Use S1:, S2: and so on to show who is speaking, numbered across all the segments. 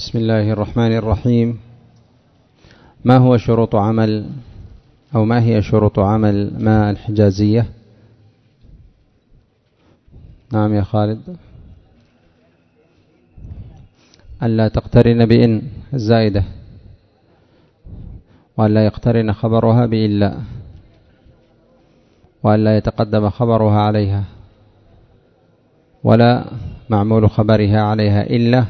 S1: بسم الله الرحمن الرحيم. ما هو شروط عمل أو ما هي شروط عمل ما الحجازية؟ نعم يا خالد. ألا تقترن بإن الزائدة، وألا يقترن خبرها بإلا، وألا يتقدم خبرها عليها ولا معمول خبرها عليها إلا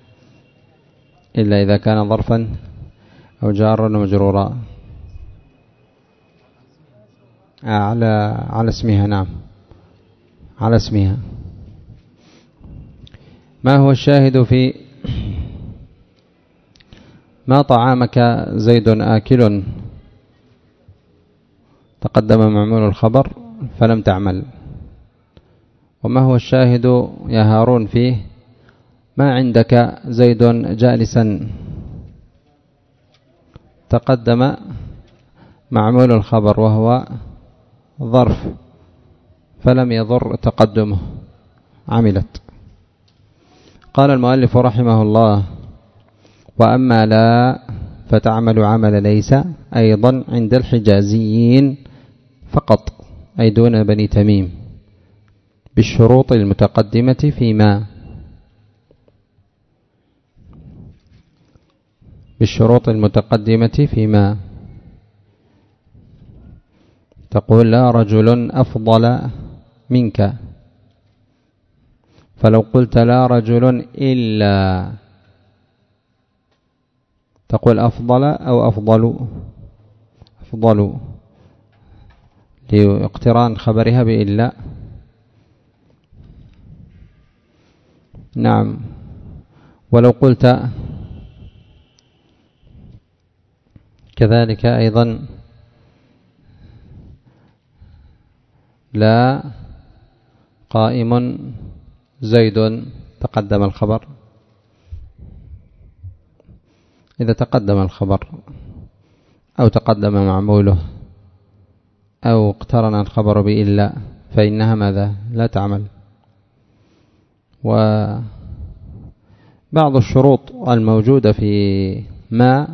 S1: إذا كان ظرفا أو جارا ومجرورا على اسمها. نعم على اسمها. ما هو الشاهد في ما طعامك زيد آكل؟ تقدم معمول الخبر فلم تعمل. وما هو الشاهد يا هارون فيه ما عندك زيد جالسا؟ تقدم معمول الخبر وهو ظرف فلم يضر تقدمه، عملت. قال المؤلف رحمه الله: وأما لا فتعمل عمل ليس أيضا عند الحجازيين فقط، أي دون بني تميم، بالشروط المتقدمة فيما تقول لا رجل أفضل منك، فلو قلت لا رجل إلا تقول أفضل أو أفضل لاقتران خبرها بإلا. نعم. ولو قلت كذلك أيضا لا قائم زيد، تقدم الخبر. إذا تقدم الخبر أو تقدم معموله أو اقترن الخبر بإلا فإنها ماذا؟ لا تعمل. وبعض الشروط الموجودة في ما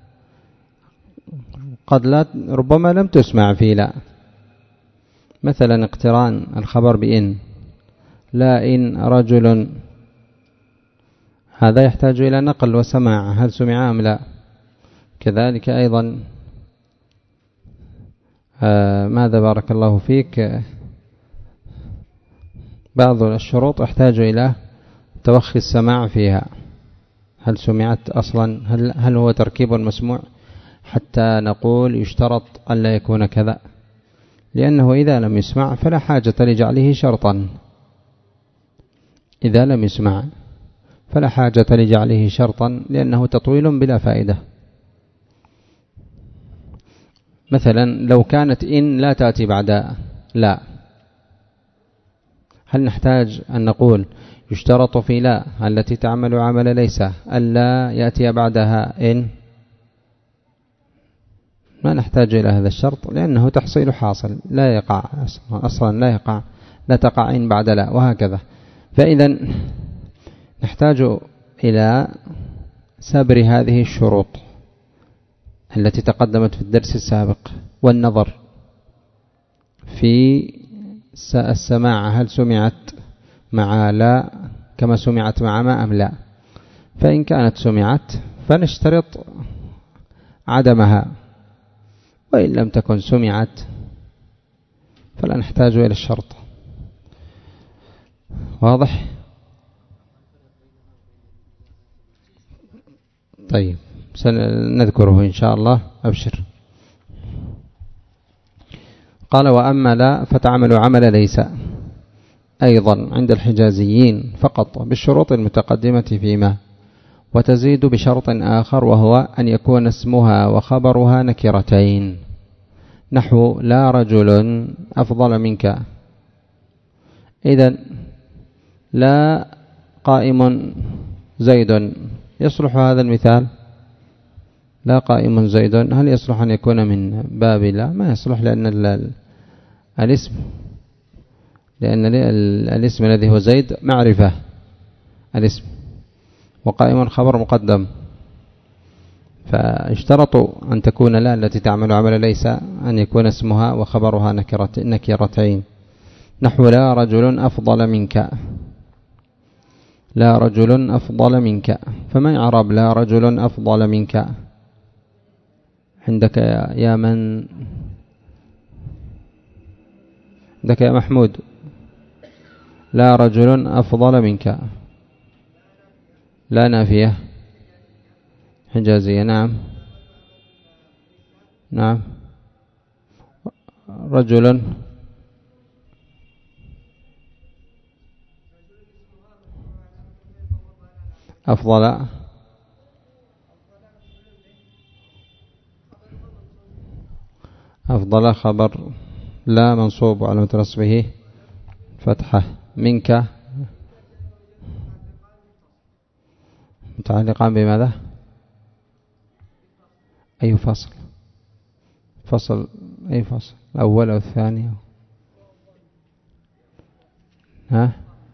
S1: قد لا، ربما لم تسمع في لا، مثلا اقتران الخبر بإن، لا إن رجل، هذا يحتاج إلى نقل وسماع، هل سمع أم لا؟ كذلك أيضا ماذا بارك الله فيك، بعض الشروط يحتاج إلى توخي السماع فيها، هل سمعت أصلا، هل هو تركيب مسموع، حتى نقول يشترط أن لا يكون كذا، لأنه إذا لم يسمع فلا حاجة لجعله شرطا. إذا لم يسمع فلا حاجة لجعله شرطا، لأنه تطويل بلا فائدة. مثلا لو كانت إن لا تأتي بعد لا، هل نحتاج أن نقول يشترط في لا التي تعمل عمل ليس ألا يأتي بعدها إن؟ ما نحتاج إلى هذا الشرط، لأنه تحصيل حاصل، لا يقع أصلا، لا تقع إن بعد لا، وهكذا. فإذا نحتاج إلى سبر هذه الشروط التي تقدمت في الدرس السابق، والنظر في السماع، هل سمعت مع لا كما سمعت مع ما أم لا؟ فإن كانت سمعت فنشترط عدمها، وإن لم تكن سمعت فلا نحتاج إلى الشرط. واضح؟ طيب سنذكره إن شاء الله، أبشر. قال: وأما لا فتعمل عمل ليس أيضا عند الحجازيين فقط، بالشروط المتقدمة فيما، وتزيد بشرط آخر، وهو أن يكون اسمها وخبرها نكرتين، نحو لا رجل أفضل منك. إذن لا قائم زيد، يصلح هذا المثال؟ لا قائم زيد، هل يصلح أن يكون من باب لا؟ ما يصلح، لأن الاسم الذي هو زيد معرفة، الاسم وقائم خبر مقدم، فاشترطوا أن تكون لا التي تعمل عمل ليس أن يكون اسمها وخبرها نكرتين، نحو لا رجل أفضل منك، لا رجل أفضل منك. فما يعرب لا رجل أفضل منك عندك يا من؟ عندك يا محمود؟ لا رجل أفضل منك، لا نافية حجازية. نعم نعم. رجل أفضل، أفضل خبر لا منصوب على نصبه فتحة، منك متعلقان بماذا؟ أي فصل؟ فصل أي فصل؟ الأول أو الثاني؟ ها؟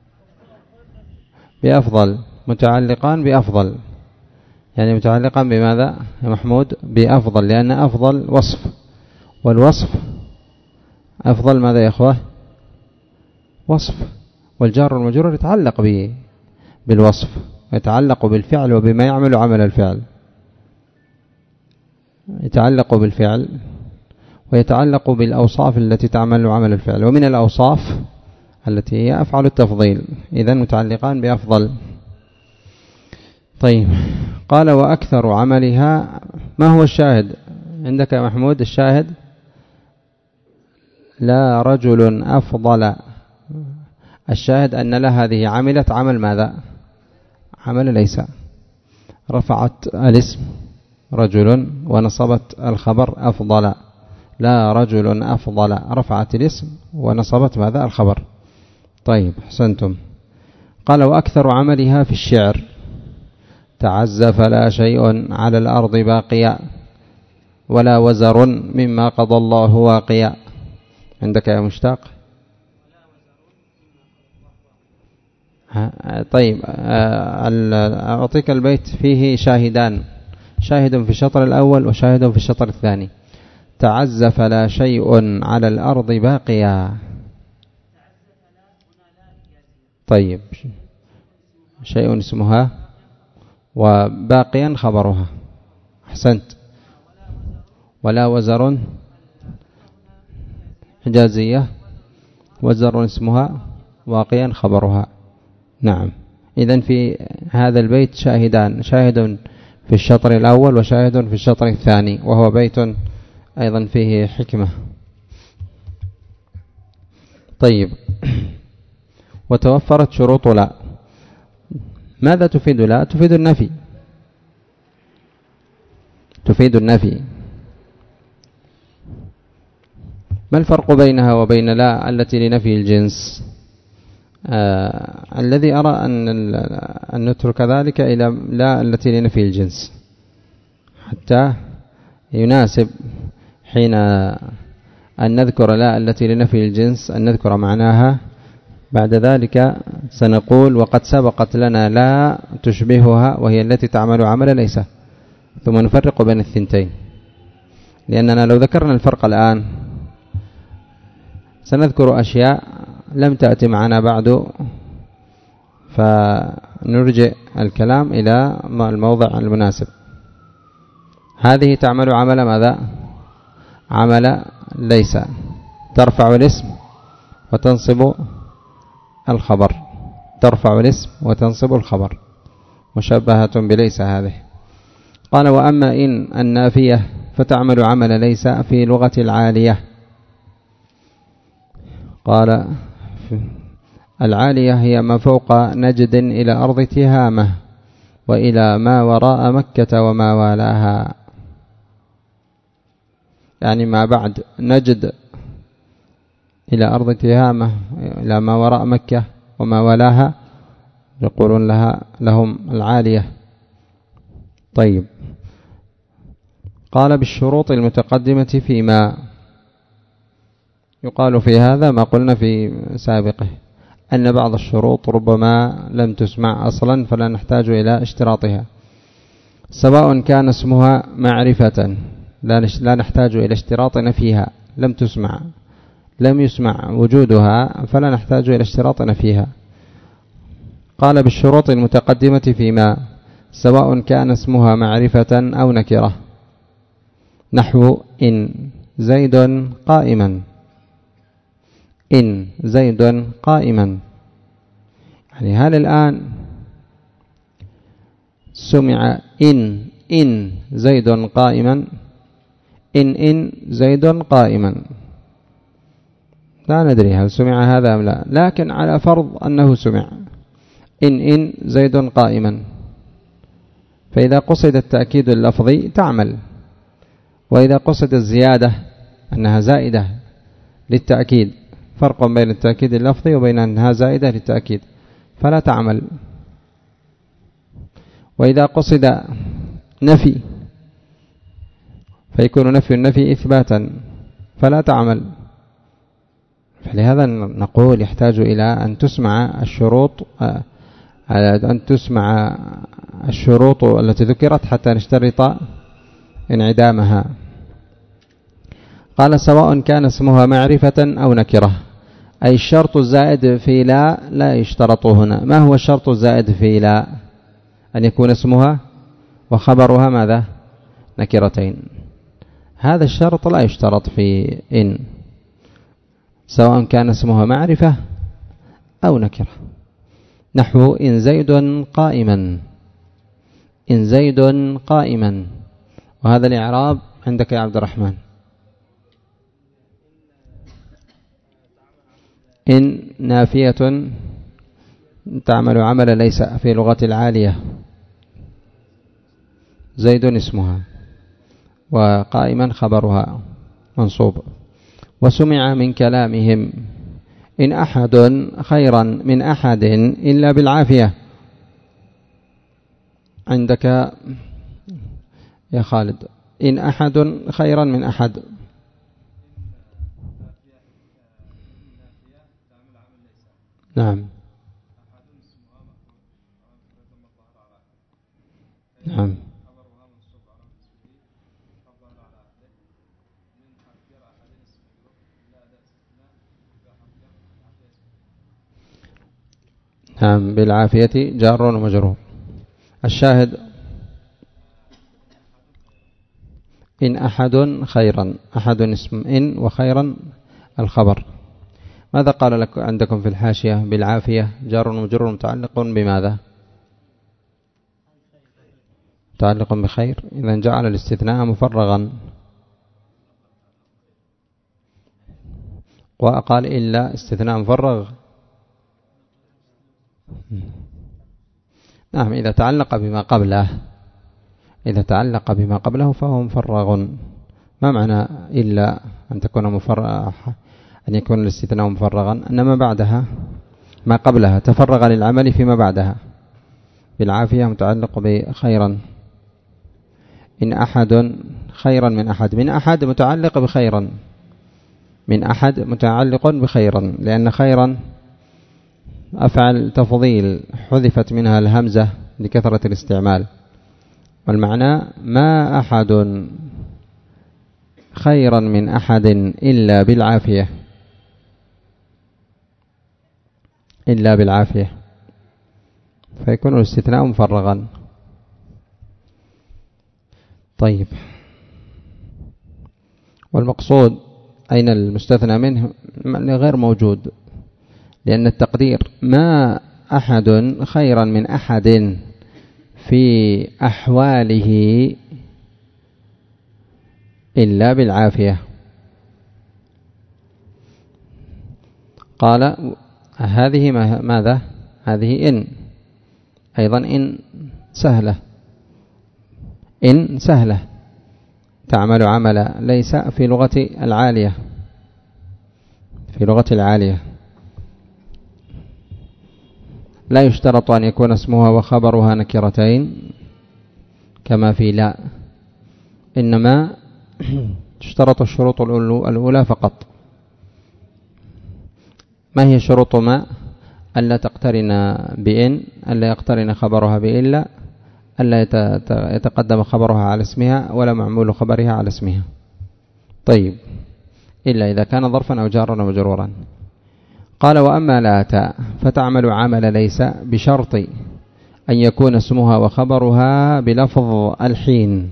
S1: بأفضل، متعلقان بأفضل، يعني متعلقان بماذا يا محمود؟ بأفضل، لأن أفضل وصف، والوصف أفضل ماذا يا أخوة؟ وصف، والجار والمجرور يتعلق بالوصف، يتعلق بالفعل وبما يعمل عمل الفعل، يتعلق بالفعل ويتعلق بالأوصاف التي تعمل عمل الفعل، ومن الأوصاف التي هي أفعل التفضيل، إذن متعلقان بأفضل. طيب، قال وأكثر عملها. ما هو الشاهد عندك يا محمود؟ الشاهد لا رجل أفضل، الشاهد أن لا هذه عملت عمل ماذا؟ عمل ليس، رفعت الاسم رجل ونصبت الخبر أفضل، لا رجل أفضل، رفعت الاسم ونصبت ماذا؟ الخبر. طيب حسنتم. قال وأكثر عملها في الشعر تعزف لا شيء على الأرض باقيا ولا وزر مما قضى الله واقيا. عندك يا مشتاق؟ طيب أعطيك البيت فيه شاهدان، شاهد في الشطر الأول وشاهد في الشطر الثاني. تعزف لا شيء على الأرض باقيا. طيب، شيء اسمها وباقيا خبرها. أحسنت. ولا وزر حجازية، وزر اسمها واقيا خبرها. نعم. إذن في هذا البيت شاهدان، شاهد في الشطر الأول وشاهد في الشطر الثاني، وهو بيت أيضا فيه حكمة. طيب، وتوفرت شروط لا. ماذا تفيد لا؟ تفيد النفي، تفيد النفي. ما الفرق بينها وبين لا التي لنفي الجنس؟ الذي أرى أن نترك ذلك إلى لا التي لنفي الجنس حتى يناسب حين أن نذكر لا التي لنفي الجنس أن نذكر معناها. بعد ذلك سنقول وقد سبقت لنا لا تشبهها وهي التي تعمل عمل ليس، ثم نفرق بين الثنتين، لأننا لو ذكرنا الفرق الآن سنذكر أشياء لم تأتي معنا بعد، فنرجع الكلام إلى الموضع المناسب. هذه تعمل عمل ماذا؟ عمل ليس، ترفع الاسم وتنصب الخبر، ترفع الاسم وتنصب الخبر، مشبهة بليس هذه. قال وأما إن النافية فتعمل عمل ليس في لغة العالية. قال العالية هي ما فوق نجد إلى أرض تهامة وإلى ما وراء مكة وما والاها، يعني ما بعد نجد إلى أرض تهامة إلى ما وراء مكة وما والاها يقولون لهم العالية. طيب، قال بالشروط المتقدمة فيما يقال في هذا ما قلنا في سابقه، أن بعض الشروط ربما لم تسمع أصلا فلا نحتاج إلى اشتراطها، سواء كان اسمها معرفة لا نحتاج إلى اشتراط نفيها، لم يسمع وجودها فلا نحتاج إلى اشتراط نفيها. قال بالشروط المتقدمة فيما سواء كان اسمها معرفة أو نكرة، نحو إن زيد قائما، إن زيد قائما. يعني هل الآن سمع إن زيد قائما، إن زيد قائما، لا ندري هل سمع هذا أم لا، لكن على فرض أنه سمع إن زيد قائما، فإذا قصد التأكيد اللفظي تعمل، وإذا قصد الزيادة أنها زائدة للتأكيد، فرق بين التأكيد اللفظي وبين أنها زائدة للتأكيد فلا تعمل. وإذا قصد نفي فيكون نفي النفي إثباتا فلا تعمل. فلهذا نقول يحتاج إلى أن تسمع الشروط التي ذكرت حتى نشترط انعدامها. قال سواء كان اسمها معرفة أو نكرة، أي الشرط الزائد في لا يشترط هنا. ما هو الشرط الزائد في لا؟ أن يكون اسمها وخبرها ماذا؟ نكرتين. هذا الشرط لا يشترط في إن، سواء كان اسمها معرفة أو نكرة، نحو إن زيد قائما، إن زيد قائما. وهذا الإعراب عندك يا عبد الرحمن. إن نافية تعمل عمل ليس في لغة العالية، زيد اسمها وقائما خبرها منصوب. وسمع من كلامهم إن أحد خيرا من أحد إلا بالعافية. عندك يا خالد إن أحد خيرا من أحد، نعم نعم نعم بالعافية جار ومجرور. الشاهد إن أحد خيرا، أحد اسم إن وخيرا الخبر. ماذا قال لك عندكم في الحاشية؟ بالعافية جار ومجرور متعلق بماذا؟ متعلق بخير، إذا جعل الاستثناء مفرغا. وقال إلا استثناء مفرغ. نعم إذا تعلق بما قبله فهو مفرغ. ما معنى إلا أن يكون الاستثناء مفرغا؟ أن ما بعدها ما قبلها تفرغ للعمل فيما بعدها. بالعافية متعلق بخيرا. إن أحد خيرا من أحد، من أحد متعلق بخيرا، من أحد متعلق بخيرا، لأن خيرا أفعل تفضيل حذفت منها الهمزة لكثرة الاستعمال، والمعنى ما أحد خيرا من أحد إلا بالعافية، إلا بالعافية، فيكون الاستثناء مفرغا. طيب، والمقصود أين المستثنى منه؟ غير موجود، لأن التقدير ما أحد خيرا من أحد في أحواله إلا بالعافية. قال هذه ماذا؟ هذه إن أيضا إن سهلة، إن سهلة تعمل عمل ليس في لغة العالية، في لغة العالية لا يشترط أن يكون اسمها وخبرها نكرتين كما في لا، إنما تشترط الشروط الأولى فقط. ما هي شروط ما؟ ألا تقترن بإن، ألا يقترن خبرها بإلا، ألا يتقدم خبرها على اسمها ولا معمول خبرها على اسمها. طيب، إلا إذا كان ظرفا أو جارا أو مجرورا. قال وأما لا فتعمل عمل ليس بشرط أن يكون اسمها وخبرها بلفظ الحين،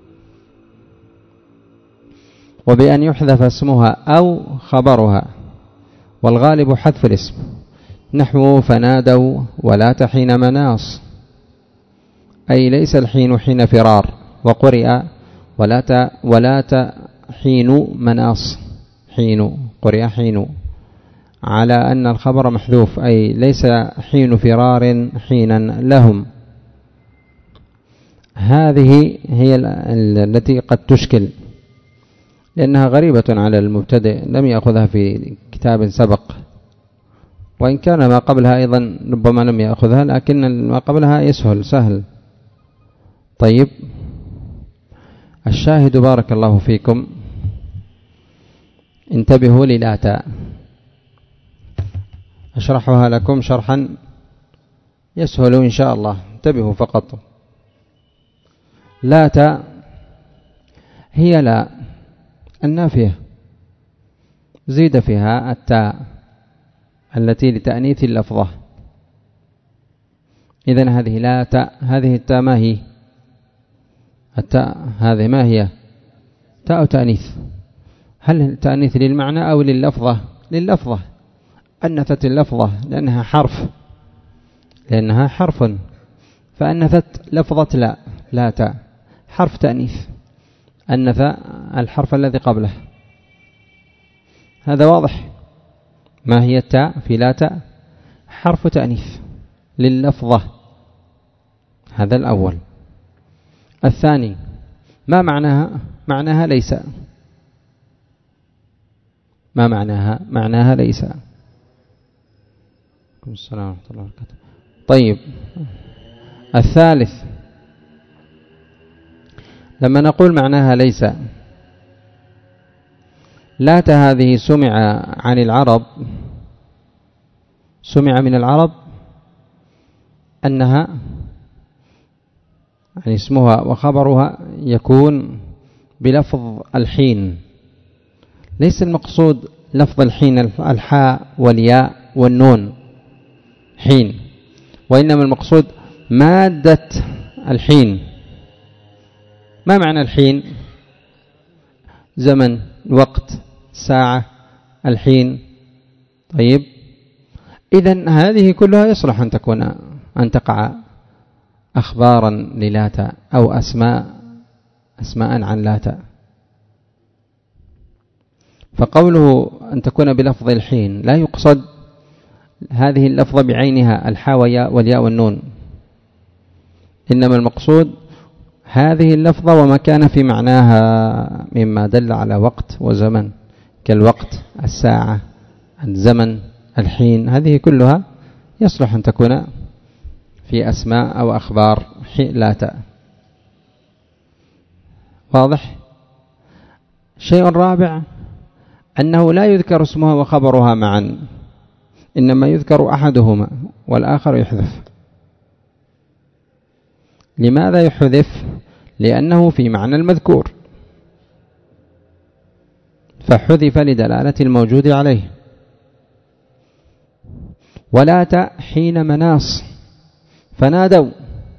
S1: وبأن يحذف اسمها أو خبرها، والغالب حذف الاسم، نحو فنادوا ولات حين مناص، أي ليس الحين حين فرار، وقرئ ولات حين مناص، حين قرئ حين، على أن الخبر محذوف، أي ليس حين فرار حينا لهم. هذه هي التي قد تشكل، لأنها غريبة على المبتدئ، لم يأخذها في كتاب سبق، وإن كان ما قبلها أيضا ربما لم يأخذها، لكن ما قبلها سهل. طيب، الشاهد بارك الله فيكم، انتبهوا للآتاء، أشرحها لكم شرحا يسهل إن شاء الله، انتبهوا فقط. لا هي لا النافية، زيد فيها التاء التي لتأنيث اللفظة. إذن هذه لا تاء، هذه التاء ما هي؟ التاء هذه ما هي؟ تاء تأنيث. هل تأنيث للمعنى أو لللفظة؟ لللفظة، أنثت اللفظة لأنها حرف، فأنثت لفظة لا تاء، حرف تأنيث، أنث الحرف الذي قبله. هذا واضح. ما هي التاء في لا تاء؟ حرف تأنيث لللفظة، هذا الأول. الثاني، ما معناها؟ معناها ليس. ما معناها؟ معناها ليس. السلام ورحمة الله وبركاته. طيب، الثالث، لما نقول معناها ليس، لات هذه سمع من العرب أنها يعني اسمها وخبرها يكون بلفظ الحين. ليس المقصود لفظ الحين الحاء والياء والنون حين، وإنما المقصود مادة الحين. ما معنى الحين؟ زمن، وقت، ساعة، الحين. طيب، إذن هذه كلها يصلح أن تقع أخبارا للاتا أو أسماء عن لاتا. فقوله أن تكون بلفظ الحين لا يقصد هذه اللفظة بعينها الحاء والياء والنون، إنما المقصود هذه اللفظة وما كان في معناها مما دل على وقت وزمن، كالوقت، الساعة، الزمن، الحين. هذه كلها يصلح أن تكون في أسماء أو أخبار لاتا. واضح؟ شيء رابع، أنه لا يذكر اسمها وخبرها معا، إنما يذكر أحدهما والآخر يحذف. لماذا يحذف؟ لأنه في معنى المذكور، فحذف لدلالة الموجود عليه. ولات حين مناص، فنادوا،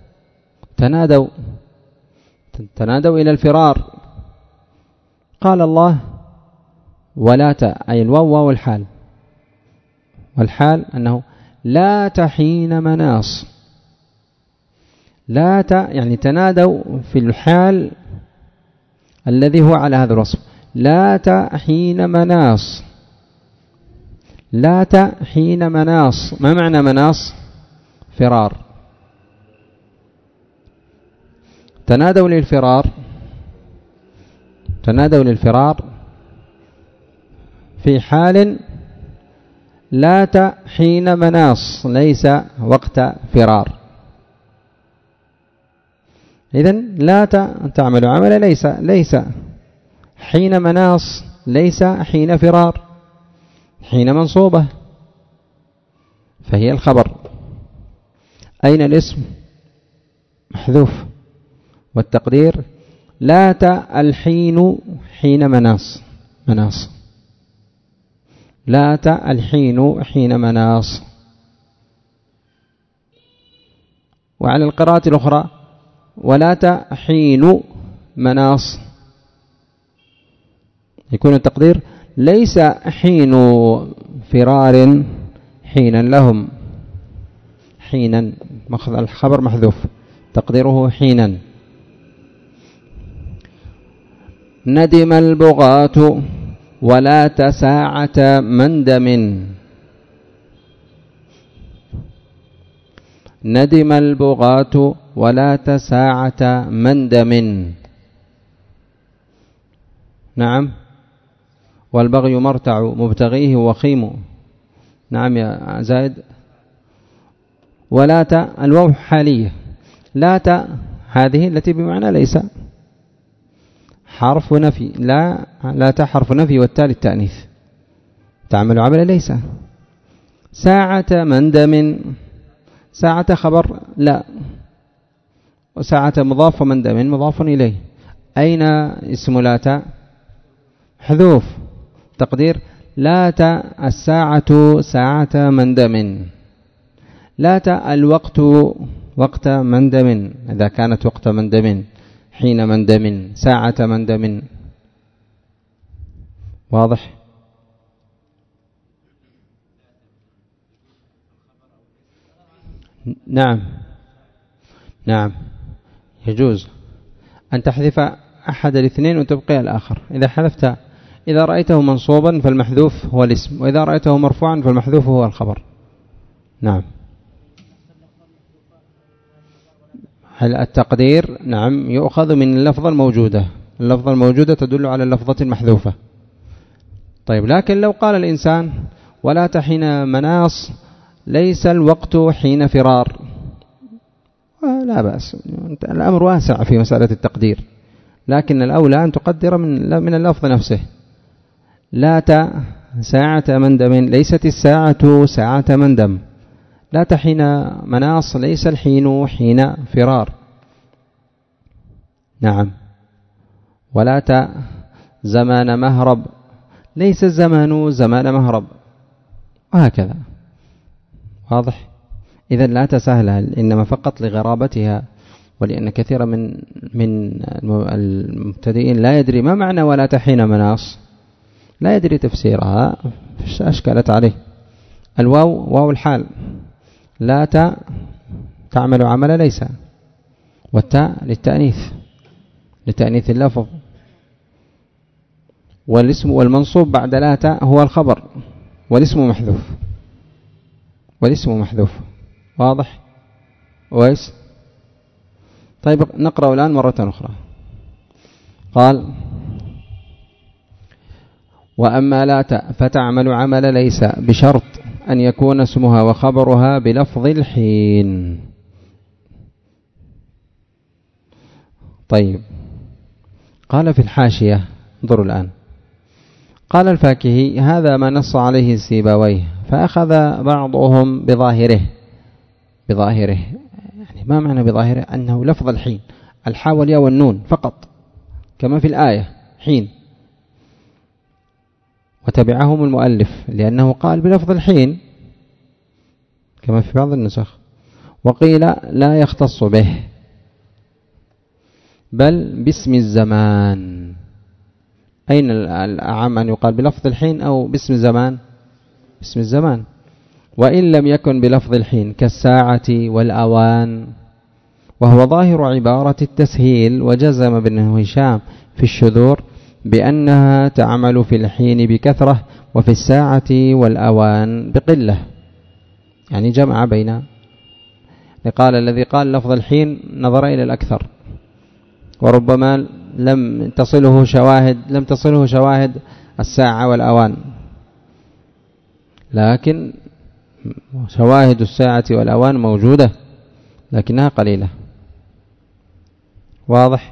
S1: تنادوا إلى الفرار. قال الله ولات، أي الواو والحال، والحال أنه لات حين مناص. لات يعني تنادوا في الحال الذي هو على هذا الوصف، لات حين مناص. لات حين مناص، ما معنى مناص؟ فرار. تنادوا للفرار في حال لات حين مناص، ليس وقت فرار. إذن لات تعمل عمل ليس حين مناص، ليس حين فرار، حين منصوبة، فهي الخبر. أين الاسم؟ محذوف، والتقدير لات الحين حين مناص لات الحين حين مناص. وعلى القراءة الأخرى ولات حين مناص، يكون التقدير ليس حين فرار حينا لهم، حينا الخبر محذوف تقديره حينا. ندم البغاة ولات ساعة مندم، ندم البغاة ولات ساعة مندم. نعم. والبغي مرتع مبتغيه وخيم. نعم يا زائد. ولات الواو حالية، لات هذه التي بمعنى ليس حرف نفي، لا حرف نفي والتالي التأنيث تعمل عمل ليس. ساعة مندم، ساعة خبر لا، وساعة مضاف ومندم مضاف إليه. أين اسم لات؟ حذوف تقدير لات الساعة ساعة مندم، لات الوقت وقت مندم إذا كانت وقت مندم، حين مندم، ساعة مندم. واضح؟ نعم يجوز أن تحذف أحد الاثنين وتبقي الآخر. إذا رأيته منصوبا فالمحذوف هو الاسم، وإذا رأيته مرفوعا فالمحذوف هو الخبر. نعم. هل التقدير نعم يؤخذ من اللفظة الموجودة، اللفظة الموجودة تدل على اللفظة المحذوفة. طيب، لكن لو قال الإنسان ولا حين مناص ليس الوقت حين فرار، لا بأس، الأمر واسع في مسألة التقدير، لكن الأولى أن تقدر من اللفظ نفسه. لات ساعة مندم، ليست الساعة ساعة مندم. لات حين مناص، ليس الحين حين فرار. نعم. ولات زمان مهرب، ليس الزمان زمان مهرب، وهكذا. واضح؟ إذن لا تسهلها، إنما فقط لغرابتها، ولأن كثيرا من المبتدئين لا يدري ما معنى ولات حين مناص، لا يدري تفسيرها، أشكلت عليه. الواو واو الحال، لات تعمل عمل ليس، والتاء للتأنيث اللفظ، والاسم والمنصوب بعد لات هو الخبر، والاسم محذوف. واضح؟ كويس. طيب، نقرأ الآن مرة أخرى. قال: وأما لات فتعمل عمل ليس بشرط أن يكون اسمها وخبرها بلفظ الحين. طيب، قال في الحاشية، انظروا الآن، قال الفاكهي: هذا ما نص عليه السيبويه، فأخذ بعضهم بظاهره. يعني ما معنى بظاهره؟ أنه لفظ الحين، الحاء والياء والنون فقط، كما في الآية حين، وتبعهم المؤلف لأنه قال بلفظ الحين كما في بعض النسخ. وقيل لا يختص به، بل باسم الزمان. أين الأعم، أن يقال بلفظ الحين أو باسم الزمان؟ باسم الزمان. وإن لم يكن بلفظ الحين كالساعة والأوان، وهو ظاهر عبارة التسهيل. وجزم ابن هشام في الشذور بأنها تعمل في الحين بكثرة وفي الساعة والأوان بقلة، يعني جمع بين، قال الذي قال لفظ الحين نظر إلى الأكثر، وربما لم تصله شواهد الساعة والأوان، لكن شواهد الساعة والأوان موجودة لكنها قليلة. واضح؟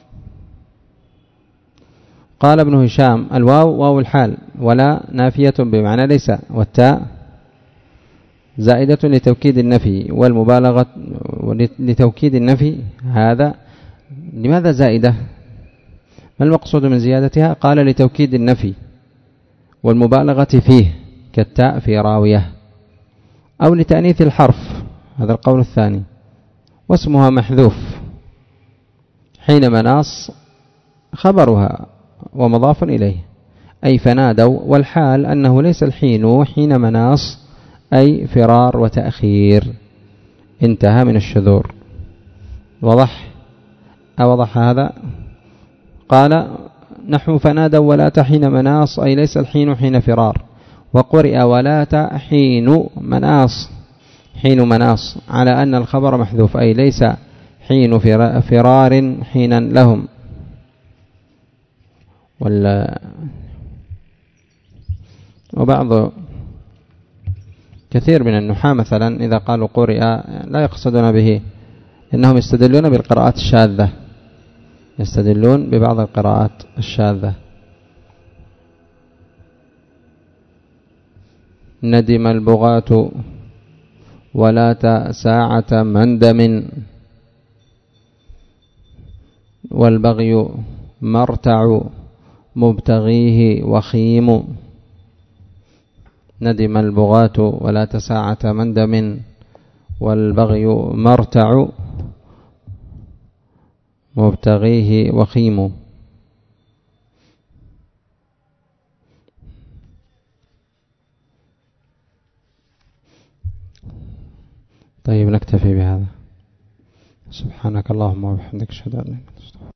S1: قال ابن هشام: الواو واو الحال، ولا نافية بمعنى ليس، والتاء زائدة لتوكيد النفي والمبالغة لتوكيد النفي. هذا لماذا زائدة؟ ما المقصود من زيادتها؟ قال لتوكيد النفي والمبالغة فيه كالتاء في راوية، أو لتأنيث الحرف، هذا القول الثاني، واسمها محذوف حين مناص خبرها ومضاف إليه، أي فنادوا، والحال أنه ليس الحين حين مناص أي فرار وتأخير، انتهى من الشذور. وضح أوضح هذا؟ قال نحو فنادوا ولا حين مناص أي ليس الحين حين فرار، وقرئ ولا حين مناص حين مناص على أن الخبر محذوف أي ليس حين فرار حينا لهم. وبعض كثير من النحاة مثلا إذا قالوا قرئ لا يقصدون به، إنهم يستدلون بالقراءات الشاذة، يستدلون ببعض القراءات الشاذة. ندم البغاة ولا ساعة مندم، والبغي مرتع مبتغيه وخيم. ندم البغاة ولا ساعة مندم، والبغي مرتع مبتغيه وخيم. طيب نكتفي بهذا. سبحانك اللهم وبحمدك، اشهد ان لا اله الا انت.